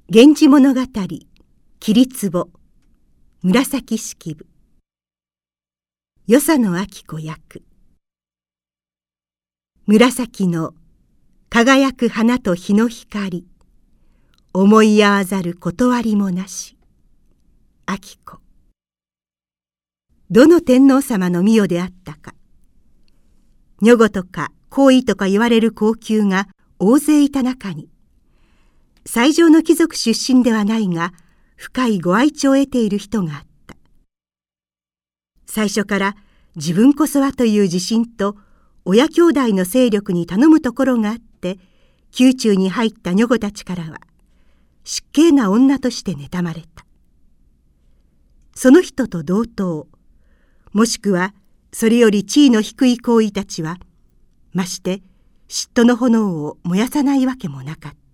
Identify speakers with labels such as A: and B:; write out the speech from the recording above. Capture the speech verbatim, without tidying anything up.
A: 源氏物語桐壺紫式部与謝野晶子役。紫の輝く花と日の光、思い合わざる断りもなし。晶子。どの天皇様の御代であったか、女御とか皇位とか言われる高級が大勢いた中に、最上の貴族出身ではないが深いご愛寵を得ている人があった。最初から自分こそはという自信と親兄弟の勢力に頼むところがあって、宮中に入った女御たちからは失敬な女として妬まれた。その人と同等、もしくはそれより地位の低い皇位たちはまして嫉妬の炎を燃やさないわけもなかった。